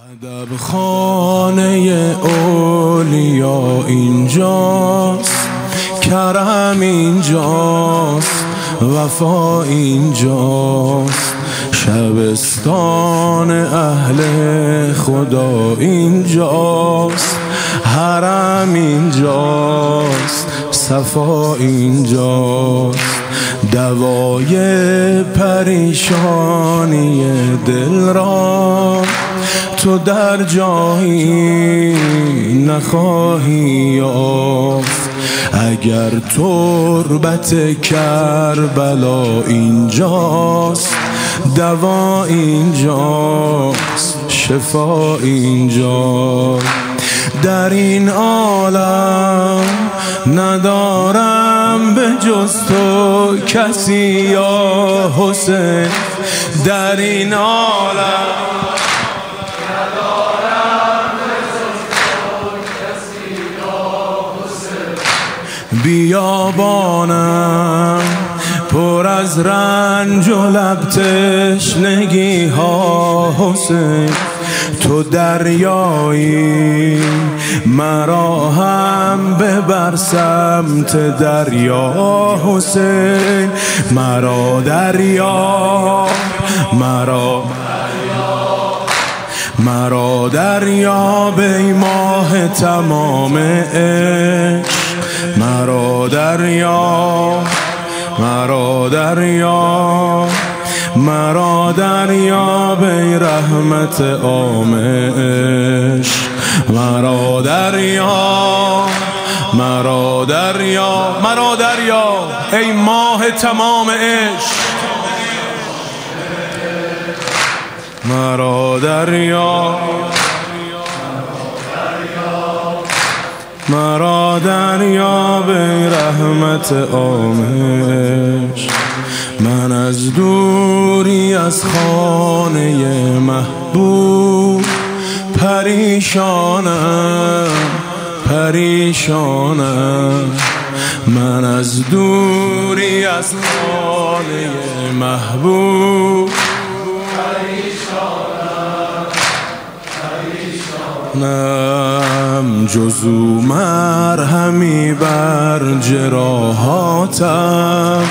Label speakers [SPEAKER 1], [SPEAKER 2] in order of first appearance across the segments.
[SPEAKER 1] ادب خانه اولیا اینجاست، کرم اینجاست، وفا اینجاست، شبستان اهل خدا اینجاست، حرم اینجاست، صفا اینجاست، دوای پریشانی دل را تو در جایی نخواهی یافت. اگر تربت کربلا اینجاست، دوا اینجاست، شفا اینجاست. در این عالم ندارم به جز تو کسی یا حسین. در این عالم بیابانم پر از رنج و لب تشنگی ها حسین. تو دریایی مرا هم ببر سمت دریا حسین. مرا دریا دریا ای ماه تمام عشق. مرا دریا ای رحمت عام عشق. مرا دریا ای ماه تمام عشق. مرا دریا ای رحمت عام عشق. من از دوری از خانه محبوب پریشانم. من از دوری از خانه محبوب پریشانم. جز او مرهمی بر جراحاتم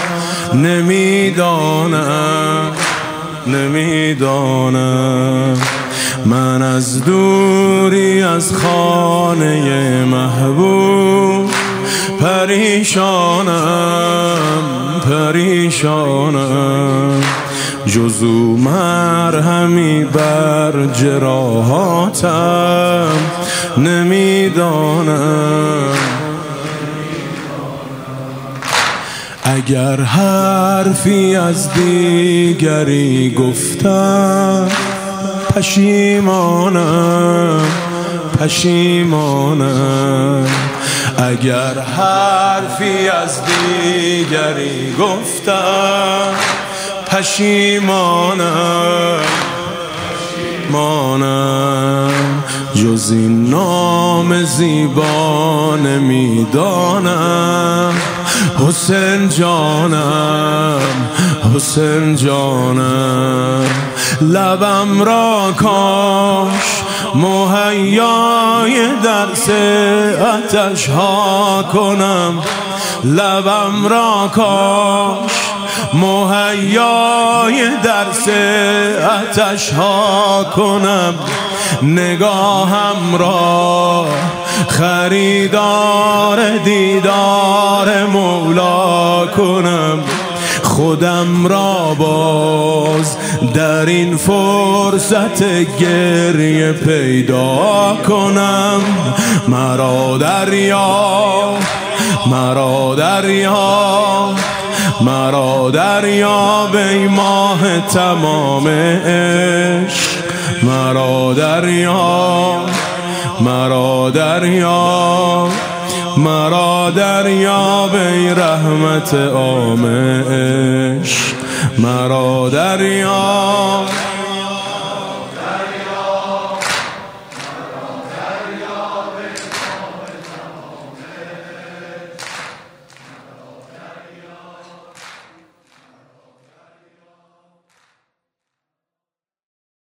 [SPEAKER 1] نمیدانم. من از دوری از خانه محبوب پریشانم. جز او مرهمی بر جراحاتم نمیدانم. اگر حرفی از دیگری گفتم پشیمانم. اگر حرفی از دیگری گفتم پشیمانم. جز این نام زیبا نمیدانم. حسین جانم لبم را کاش مهیای درس آتش ها کنم. لبم را کاش مهیای درس آتش ها کنم. نگاهم را خریدار دیدار مولا کنم. خودم را باز در این فرصت گریه پیدا کنم. مرا دریا ای ماه تمام عشق. مرا دریا ای رحمت عام عشق. مرا دریا